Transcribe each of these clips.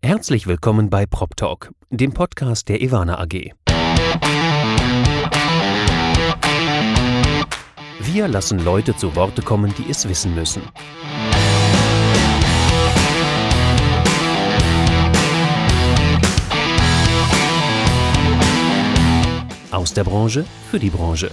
Herzlich willkommen bei PropTalk, dem Podcast der Ewana AG. Wir lassen Leute zu Worte kommen, die es wissen müssen. Aus der Branche für die Branche.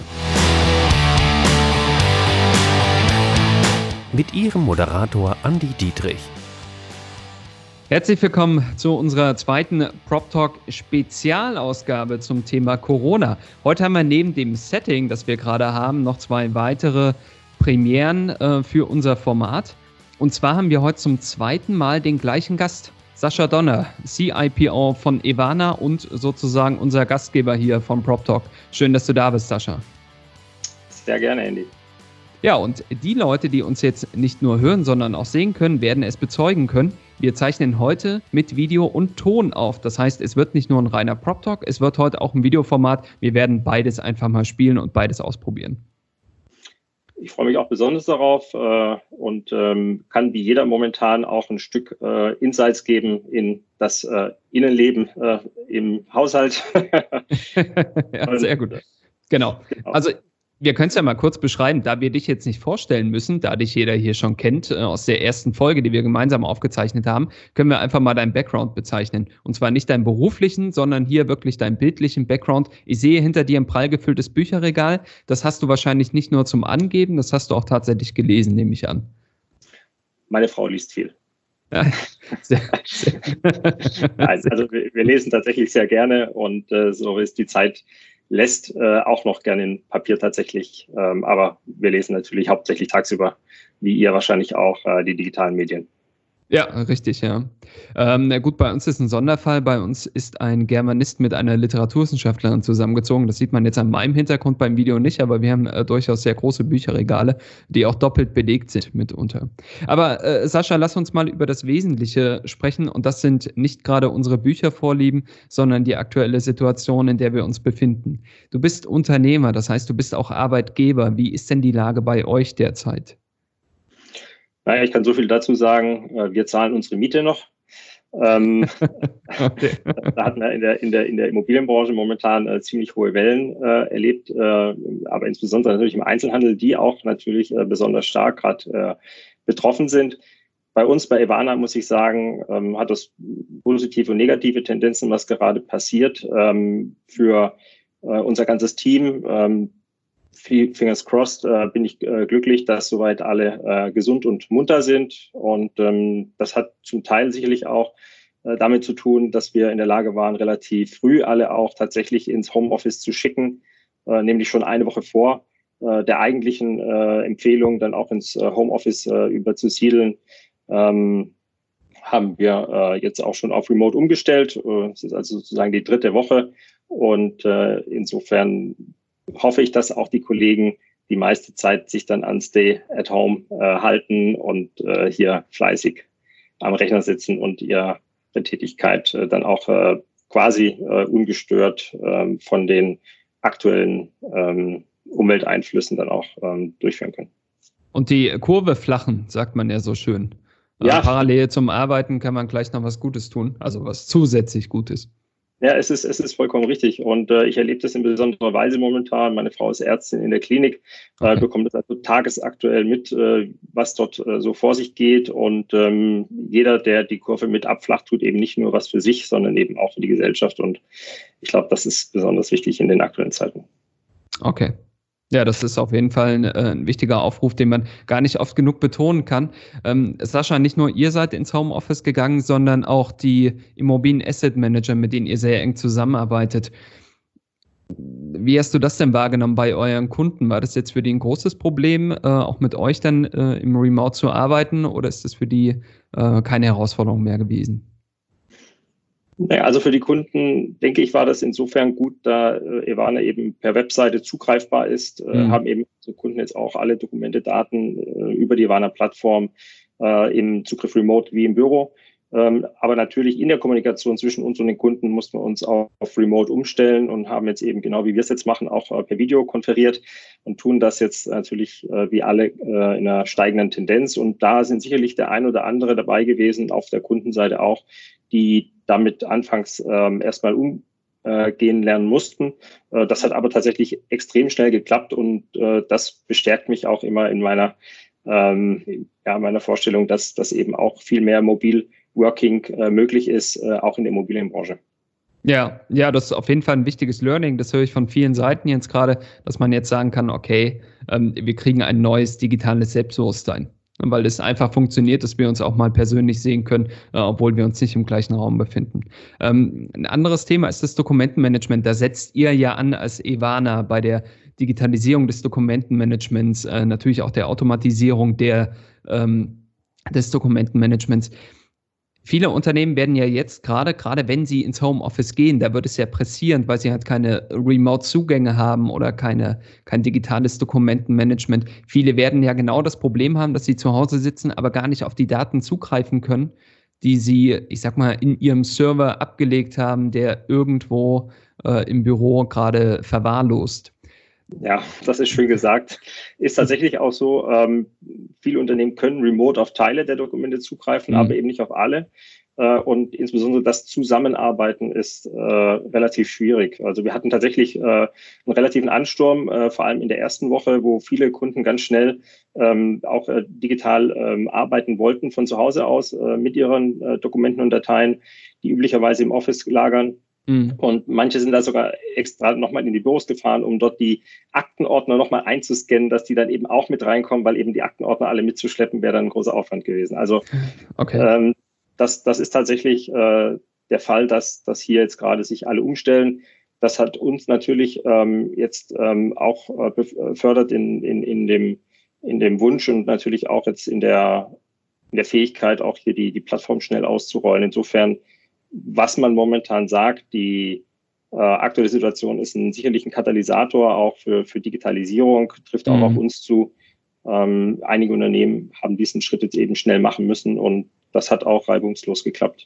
Mit Ihrem Moderator Andi Dietrich. Herzlich willkommen zu unserer zweiten PropTalk Spezialausgabe zum Thema Corona. Heute haben wir neben dem Setting, das wir gerade haben, noch zwei weitere Premieren für unser Format. Und zwar haben wir heute zum zweiten Mal den gleichen Gast. Sascha Donner, CIPO von Ewana und sozusagen unser Gastgeber hier von PropTalk. Schön, dass du da bist, Sascha. Sehr gerne, Andy. Ja, und die Leute, die uns jetzt nicht nur hören, sondern auch sehen können, werden es bezeugen können. Wir zeichnen heute mit Video und Ton auf. Das heißt, es wird nicht nur ein reiner PropTalk, es wird heute auch ein Videoformat. Wir werden beides einfach mal spielen und beides ausprobieren. Ich freue mich auch besonders darauf und kann wie jeder momentan auch ein Stück Insights geben in das Innenleben im Haushalt. Ja, sehr gut. Genau. Also wir können es ja mal kurz beschreiben, da wir dich jetzt nicht vorstellen müssen, da dich jeder hier schon kennt aus der ersten Folge, die wir gemeinsam aufgezeichnet haben, können wir einfach mal deinen Background bezeichnen. Und zwar nicht deinen beruflichen, sondern hier wirklich deinen bildlichen Background. Ich sehe hinter dir ein prall gefülltes Bücherregal. Das hast du wahrscheinlich nicht nur zum Angeben, das hast du auch tatsächlich gelesen, nehme ich an. Meine Frau liest viel. Ja, also wir lesen tatsächlich sehr gerne und so ist die Zeit lässt auch noch gerne in Papier tatsächlich, aber wir lesen natürlich hauptsächlich tagsüber, wie ihr wahrscheinlich auch, die digitalen Medien. Ja, richtig, ja. Gut, bei uns ist ein Sonderfall. Bei uns ist ein Germanist mit einer Literaturwissenschaftlerin zusammengezogen. Das sieht man jetzt an meinem Hintergrund beim Video nicht, aber wir haben durchaus sehr große Bücherregale, die auch doppelt belegt sind mitunter. Aber Sascha, lass uns mal über das Wesentliche sprechen. Und das sind nicht gerade unsere Büchervorlieben, sondern die aktuelle Situation, in der wir uns befinden. Du bist Unternehmer, das heißt, du bist auch Arbeitgeber. Wie ist denn die Lage bei euch derzeit? Naja, ich kann so viel dazu sagen. Wir zahlen unsere Miete noch. Okay. Da hatten wir in der Immobilienbranche momentan ziemlich hohe Wellen erlebt, aber insbesondere natürlich im Einzelhandel, die auch natürlich besonders stark gerade betroffen sind. Bei uns, bei Ewana, muss ich sagen, hat das positive und negative Tendenzen, was gerade passiert. Für unser ganzes Team, fingers crossed, bin ich glücklich, dass soweit alle gesund und munter sind. Und das hat zum Teil sicherlich auch damit zu tun, dass wir in der Lage waren, relativ früh alle auch tatsächlich ins Homeoffice zu schicken, nämlich schon eine Woche vor der eigentlichen Empfehlung, dann auch ins Homeoffice überzusiedeln. Haben wir jetzt auch schon auf Remote umgestellt. Es ist also sozusagen die dritte Woche. Und insofern hoffe ich, dass auch die Kollegen die meiste Zeit sich dann an Stay at Home halten und hier fleißig am Rechner sitzen und ihre Tätigkeit dann auch quasi ungestört von den aktuellen Umwelteinflüssen dann auch durchführen können. Und die Kurve flachen, sagt man ja so schön. Ja. Parallel zum Arbeiten kann man gleich noch was Gutes tun, also was zusätzlich Gutes. Ja, es ist vollkommen richtig. Und ich erlebe das in besonderer Weise momentan. Meine Frau ist Ärztin in der Klinik, bekommt das also tagesaktuell mit, was dort so vor sich geht. Und jeder, der die Kurve mit abflacht, tut eben nicht nur was für sich, sondern eben auch für die Gesellschaft. Und ich glaube, das ist besonders wichtig in den aktuellen Zeiten. Okay. Ja, das ist auf jeden Fall ein wichtiger Aufruf, den man gar nicht oft genug betonen kann. Sascha, nicht nur ihr seid ins Homeoffice gegangen, sondern auch die Immobilien-Asset-Manager, mit denen ihr sehr eng zusammenarbeitet. Wie hast du das denn wahrgenommen bei euren Kunden? War das jetzt für die ein großes Problem, auch mit euch dann im Remote zu arbeiten, oder ist das für die keine Herausforderung mehr gewesen? Naja, also für die Kunden, denke ich, war das insofern gut, da Ewana eben per Webseite zugreifbar ist, haben eben unsere Kunden jetzt auch alle Dokumente, Daten über die Ewana-Plattform im Zugriff remote wie im Büro. Aber natürlich in der Kommunikation zwischen uns und den Kunden mussten wir uns auch auf Remote umstellen und haben jetzt eben genau wie wir es jetzt machen, auch per Video konferiert und tun das jetzt natürlich wie alle in einer steigenden Tendenz. Und da sind sicherlich der ein oder andere dabei gewesen, auf der Kundenseite auch, die damit anfangs erstmal umgehen lernen mussten. Das hat aber tatsächlich extrem schnell geklappt und das bestärkt mich auch immer in meiner Vorstellung, dass eben auch viel mehr Mobil-Working möglich ist, auch in der Immobilienbranche. Ja, das ist auf jeden Fall ein wichtiges Learning. Das höre ich von vielen Seiten jetzt gerade, dass man jetzt sagen kann, okay, wir kriegen ein neues digitales Selbstbewusstsein, weil es einfach funktioniert, dass wir uns auch mal persönlich sehen können, obwohl wir uns nicht im gleichen Raum befinden. Ein anderes Thema ist das Dokumentenmanagement. Da setzt ihr ja an als Evana bei der Digitalisierung des Dokumentenmanagements, natürlich auch der Automatisierung des Dokumentenmanagements. Viele Unternehmen werden ja jetzt gerade wenn sie ins Homeoffice gehen, da wird es ja pressierend, weil sie halt keine Remote-Zugänge haben oder kein digitales Dokumentenmanagement. Viele werden ja genau das Problem haben, dass sie zu Hause sitzen, aber gar nicht auf die Daten zugreifen können, die sie, ich sag mal, in ihrem Server abgelegt haben, der irgendwo im Büro gerade verwahrlost. Ja, das ist schön gesagt. Ist tatsächlich auch so, viele Unternehmen können remote auf Teile der Dokumente zugreifen, aber eben nicht auf alle. Und insbesondere das Zusammenarbeiten ist relativ schwierig. Also wir hatten tatsächlich einen relativen Ansturm, vor allem in der ersten Woche, wo viele Kunden ganz schnell auch digital arbeiten wollten von zu Hause aus mit ihren Dokumenten und Dateien, die üblicherweise im Office lagern. Und manche sind da sogar extra nochmal in die Büros gefahren, um dort die Aktenordner nochmal einzuscannen, dass die dann eben auch mit reinkommen, weil eben die Aktenordner alle mitzuschleppen, wäre dann ein großer Aufwand gewesen. Also okay. Das ist tatsächlich der Fall, dass hier jetzt gerade sich alle umstellen. Das hat uns natürlich jetzt auch befördert in dem Wunsch und natürlich auch jetzt in der Fähigkeit, auch hier die Plattform schnell auszurollen. Insofern, was man momentan sagt, die aktuelle Situation ist sicherlich ein Katalysator auch für Digitalisierung, trifft auch auf uns zu. Einige Unternehmen haben diesen Schritt jetzt eben schnell machen müssen und das hat auch reibungslos geklappt.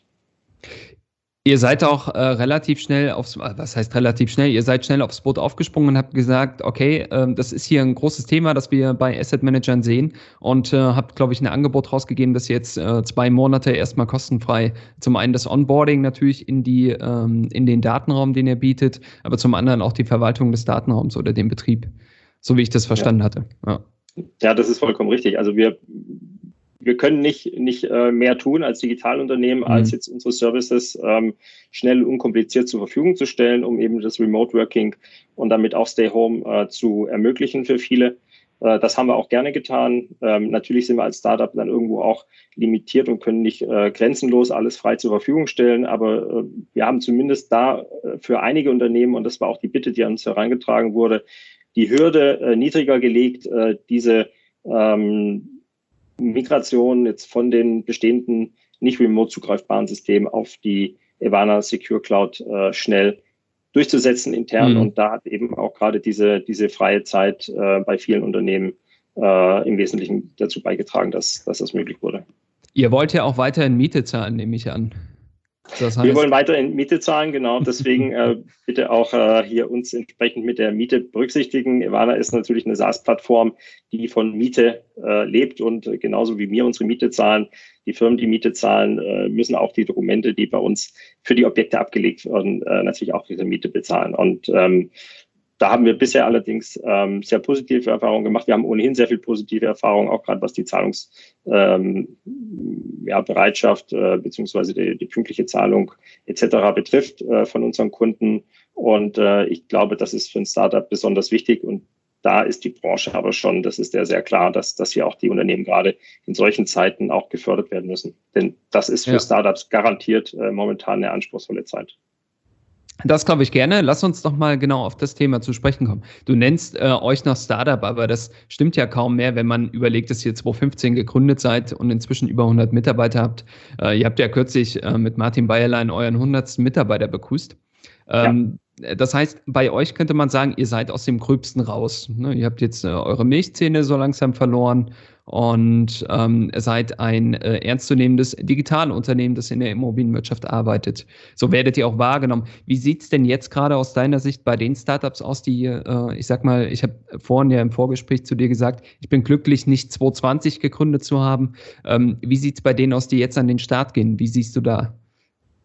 Ihr seid auch relativ schnell ihr seid schnell aufs Boot aufgesprungen und habt gesagt, okay, das ist hier ein großes Thema, das wir bei Asset Managern sehen und habt, glaube ich, ein Angebot rausgegeben, dass jetzt 2 Monate erstmal kostenfrei zum einen das Onboarding natürlich in den Datenraum, den ihr bietet, aber zum anderen auch die Verwaltung des Datenraums oder den Betrieb, so wie ich das verstanden hatte. Ja, das ist vollkommen richtig. Also wir können nicht mehr tun als Digitalunternehmen, als jetzt unsere Services schnell und unkompliziert zur Verfügung zu stellen, um eben das Remote Working und damit auch Stay Home zu ermöglichen für viele. Das haben wir auch gerne getan. Natürlich sind wir als Startup dann irgendwo auch limitiert und können nicht grenzenlos alles frei zur Verfügung stellen. Aber wir haben zumindest da für einige Unternehmen, und das war auch die Bitte, die an uns herangetragen wurde, die Hürde niedriger gelegt, diese Migration jetzt von den bestehenden nicht remote zugreifbaren Systemen auf die Evana Secure Cloud schnell durchzusetzen intern. Und da hat eben auch gerade diese freie Zeit bei vielen Unternehmen im Wesentlichen dazu beigetragen, dass das möglich wurde. Ihr wollt ja auch weiterhin Miete zahlen, nehme ich an. Das heißt, wir wollen weiterhin Miete zahlen, genau. Deswegen bitte auch hier uns entsprechend mit der Miete berücksichtigen. Evana ist natürlich eine SaaS-Plattform, die von Miete lebt und genauso wie wir unsere Miete zahlen, die Firmen, die Miete zahlen, müssen auch die Dokumente, die bei uns für die Objekte abgelegt werden, natürlich auch diese Miete bezahlen. Und da haben wir bisher allerdings sehr positive Erfahrungen gemacht. Wir haben ohnehin sehr viel positive Erfahrungen, auch gerade was die Zahlungsbereitschaft beziehungsweise die pünktliche Zahlung etc. betrifft von unseren Kunden. Und ich glaube, das ist für ein Startup besonders wichtig. Und da ist die Branche aber schon, das ist sehr, sehr klar, dass hier auch die Unternehmen gerade in solchen Zeiten auch gefördert werden müssen. Denn das ist für Startups garantiert momentan eine anspruchsvolle Zeit. Das glaube ich gerne. Lass uns doch mal genau auf das Thema zu sprechen kommen. Du nennst euch noch Startup, aber das stimmt ja kaum mehr, wenn man überlegt, dass ihr 2015 gegründet seid und inzwischen über 100 Mitarbeiter habt. Ihr habt ja kürzlich mit Martin Bayerlein euren 100. Mitarbeiter begrüßt. Das heißt, bei euch könnte man sagen, ihr seid aus dem Gröbsten raus. Ne? Ihr habt jetzt eure Milchzähne so langsam verloren und seid ein ernstzunehmendes Digitalunternehmen, das in der Immobilienwirtschaft arbeitet. So werdet ihr auch wahrgenommen. Wie sieht es denn jetzt gerade aus deiner Sicht bei den Startups aus, die, ich sag mal, ich habe vorhin ja im Vorgespräch zu dir gesagt, ich bin glücklich, nicht 2020 gegründet zu haben. Wie sieht es bei denen aus, die jetzt an den Start gehen? Wie siehst du da?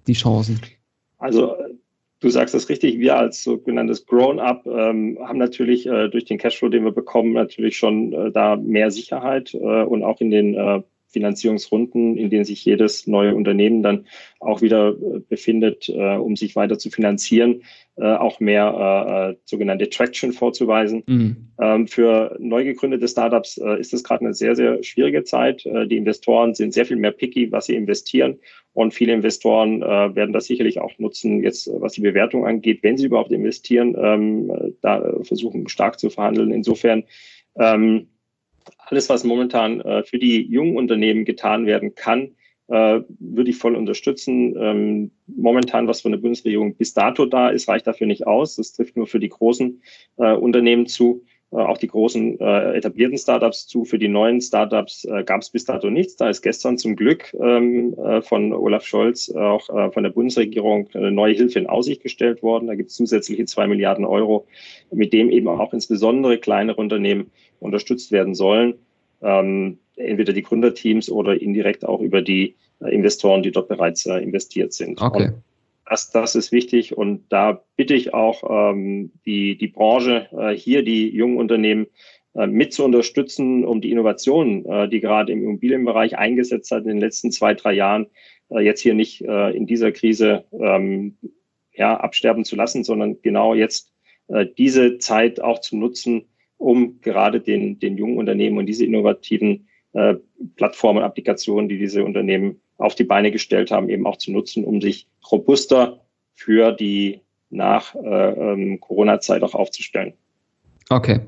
die Chancen? Also du sagst das richtig, wir als sogenanntes Grown-up haben natürlich durch den Cashflow, den wir bekommen, natürlich schon da mehr Sicherheit und auch in den Finanzierungsrunden, in denen sich jedes neue Unternehmen dann auch wieder befindet, um sich weiter zu finanzieren, auch mehr sogenannte Traction vorzuweisen. Für neu gegründete Startups ist es gerade eine sehr, sehr schwierige Zeit. Die Investoren sind sehr viel mehr picky, was sie investieren. Und viele Investoren werden das sicherlich auch nutzen, jetzt was die Bewertung angeht, wenn sie überhaupt investieren, da versuchen stark zu verhandeln. Insofern alles, was momentan für die jungen Unternehmen getan werden kann, würde ich voll unterstützen. Momentan, was von der Bundesregierung bis dato da ist, reicht dafür nicht aus. Das trifft nur für die großen Unternehmen zu, auch die großen etablierten Startups zu. Für die neuen Startups gab es bis dato nichts. Da ist gestern zum Glück von Olaf Scholz, auch von der Bundesregierung, eine neue Hilfe in Aussicht gestellt worden. Da gibt es zusätzliche 2 Milliarden Euro, mit dem eben auch insbesondere kleinere Unternehmen unterstützt werden sollen. Entweder die Gründerteams oder indirekt auch über die Investoren, die dort bereits investiert sind. Okay. Das ist wichtig und da bitte ich auch die Branche, hier die jungen Unternehmen mit zu unterstützen, um die Innovationen, die gerade im Immobilienbereich eingesetzt hat in den letzten 2-3 Jahren, jetzt hier nicht in dieser Krise absterben zu lassen, sondern genau jetzt diese Zeit auch zu nutzen, um gerade den jungen Unternehmen und diese innovativen Plattformen, Applikationen, die diese Unternehmen auf die Beine gestellt haben, eben auch zu nutzen, um sich robuster für die nach Corona-Zeit auch aufzustellen. Okay.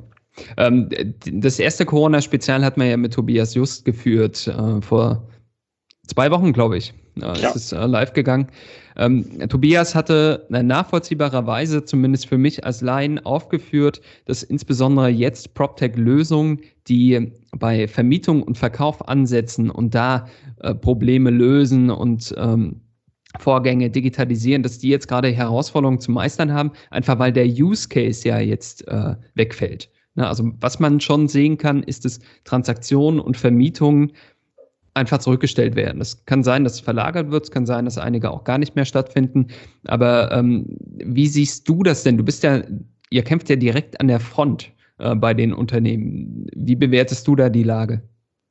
Das erste Corona-Spezial hat man ja mit Tobias Just geführt, vor 2 Wochen, glaube ich. Es ist live gegangen. Tobias hatte nachvollziehbarerweise, zumindest für mich als Laien, aufgeführt, dass insbesondere jetzt PropTech-Lösungen, die bei Vermietung und Verkauf ansetzen und da Probleme lösen und Vorgänge digitalisieren, dass die jetzt gerade Herausforderungen zu meistern haben, einfach weil der Use Case ja jetzt wegfällt. Also was man schon sehen kann, ist, dass Transaktionen und Vermietungen einfach zurückgestellt werden. Es kann sein, dass es verlagert wird, es kann sein, dass einige auch gar nicht mehr stattfinden. Aber wie siehst du das denn? Ihr kämpft ja direkt an der Front bei den Unternehmen. Wie bewertest du da die Lage?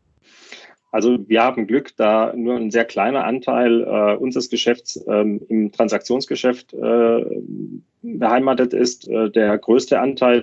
Also wir haben Glück, da nur ein sehr kleiner Anteil unseres Geschäfts im Transaktionsgeschäft beheimatet ist. Der größte Anteil,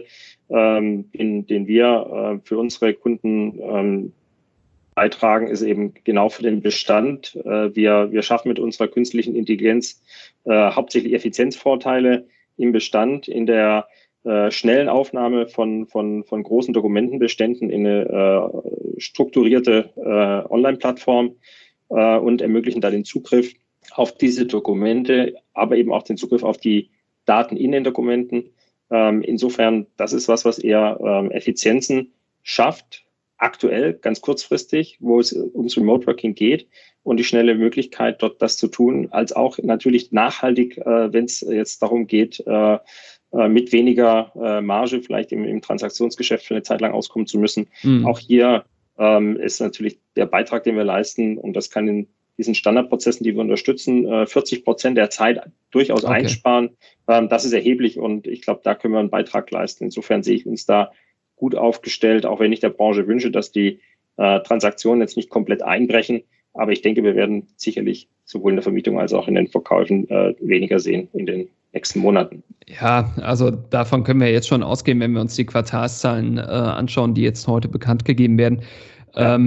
den wir für unsere Kunden beitragen, ist eben genau für den Bestand. Wir schaffen mit unserer künstlichen Intelligenz hauptsächlich Effizienzvorteile im Bestand, in der schnellen Aufnahme von großen Dokumentenbeständen in eine strukturierte Online-Plattform und ermöglichen da den Zugriff auf diese Dokumente, aber eben auch den Zugriff auf die Daten in den Dokumenten. Insofern, das ist was eher Effizienzen schafft, aktuell, ganz kurzfristig, wo es ums Remote Working geht und die schnelle Möglichkeit, dort das zu tun, als auch natürlich nachhaltig, wenn es jetzt darum geht, mit weniger Marge vielleicht im Transaktionsgeschäft für eine Zeit lang auskommen zu müssen. Auch hier ist natürlich der Beitrag, den wir leisten, und das kann in diesen Standardprozessen, die wir unterstützen, 40% der Zeit durchaus einsparen. Das ist erheblich und ich glaube, da können wir einen Beitrag leisten. Insofern sehe ich uns da gut aufgestellt, auch wenn ich der Branche wünsche, dass die Transaktionen jetzt nicht komplett einbrechen. Aber ich denke, wir werden sicherlich sowohl in der Vermietung als auch in den Verkäufen weniger sehen in den nächsten Monaten. Ja, also davon können wir jetzt schon ausgehen, wenn wir uns die Quartalszahlen anschauen, die jetzt heute bekannt gegeben werden. Ja.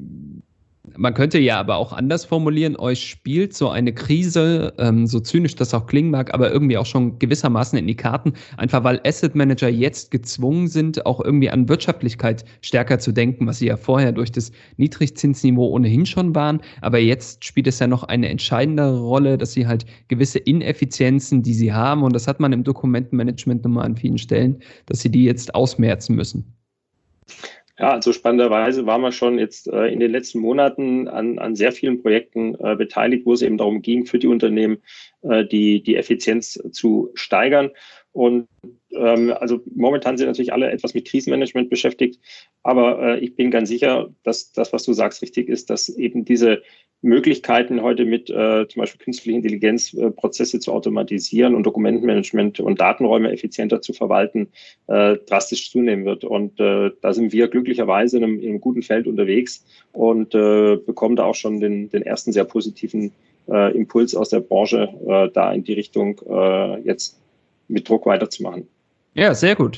Man könnte ja aber auch anders formulieren, euch spielt so eine Krise, so zynisch das auch klingen mag, aber irgendwie auch schon gewissermaßen in die Karten, einfach weil Asset Manager jetzt gezwungen sind, auch irgendwie an Wirtschaftlichkeit stärker zu denken, was sie ja vorher durch das Niedrigzinsniveau ohnehin schon waren, aber jetzt spielt es ja noch eine entscheidendere Rolle, dass sie halt gewisse Ineffizienzen, die sie haben, und das hat man im Dokumentenmanagement nochmal an vielen Stellen, dass sie die jetzt ausmerzen müssen. Ja, also spannenderweise waren wir schon jetzt in den letzten Monaten an sehr vielen Projekten beteiligt, wo es eben darum ging, für die Unternehmen die Effizienz zu steigern. Und also momentan sind natürlich alle etwas mit Krisenmanagement beschäftigt, aber ich bin ganz sicher, dass das, was du sagst, richtig ist, dass eben diese Möglichkeiten heute mit zum Beispiel künstlicher Intelligenz Prozesse zu automatisieren und Dokumentenmanagement und Datenräume effizienter zu verwalten, drastisch zunehmen wird. Und da sind wir glücklicherweise in einem guten Feld unterwegs und bekommen da auch schon den ersten sehr positiven Impuls aus der Branche, da in die Richtung jetzt mit Druck weiterzumachen. Ja, sehr gut.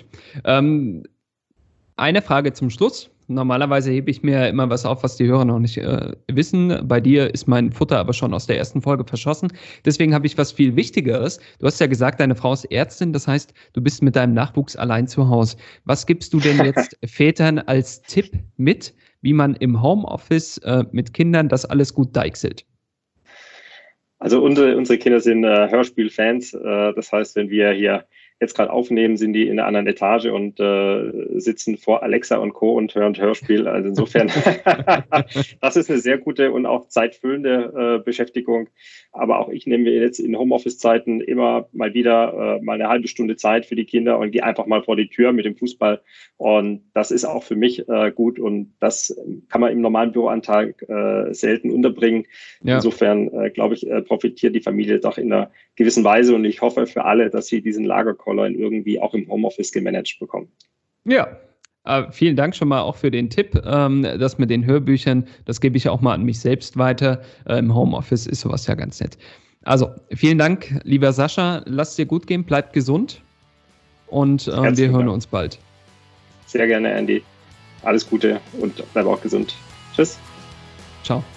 Eine Frage zum Schluss. Normalerweise hebe ich mir immer was auf, was die Hörer noch nicht wissen. Bei dir ist mein Futter aber schon aus der ersten Folge verschossen. Deswegen habe ich was viel Wichtigeres. Du hast ja gesagt, deine Frau ist Ärztin. Das heißt, du bist mit deinem Nachwuchs allein zu Hause. Was gibst du denn jetzt Vätern als Tipp mit, wie man im Homeoffice mit Kindern das alles gut deichselt? Also unsere Kinder sind Hörspielfans. Das heißt, wenn wir hier jetzt gerade aufnehmen, sind die in einer anderen Etage und sitzen vor Alexa und Co. und hören Hörspiel. Also insofern, das ist eine sehr gute und auch zeitfüllende Beschäftigung. Aber auch ich nehme mir jetzt in Homeoffice-Zeiten immer mal wieder mal eine halbe Stunde Zeit für die Kinder und gehe einfach mal vor die Tür mit dem Fußball. Und das ist auch für mich gut und das kann man im normalen Büroalltag selten unterbringen. Ja. Insofern, glaube ich, profitiert die Familie doch in einer gewissen Weise und ich hoffe für alle, dass sie diesen Lagerkoller irgendwie auch im Homeoffice gemanagt bekommen. Ja, vielen Dank schon mal auch für den Tipp. Das mit den Hörbüchern, das gebe ich auch mal an mich selbst weiter. Im Homeoffice ist sowas ja ganz nett. Also, vielen Dank, lieber Sascha. Lass es dir gut gehen, bleib gesund und wir hören uns bald. Sehr gerne, Andy. Alles Gute und bleib auch gesund. Tschüss. Ciao.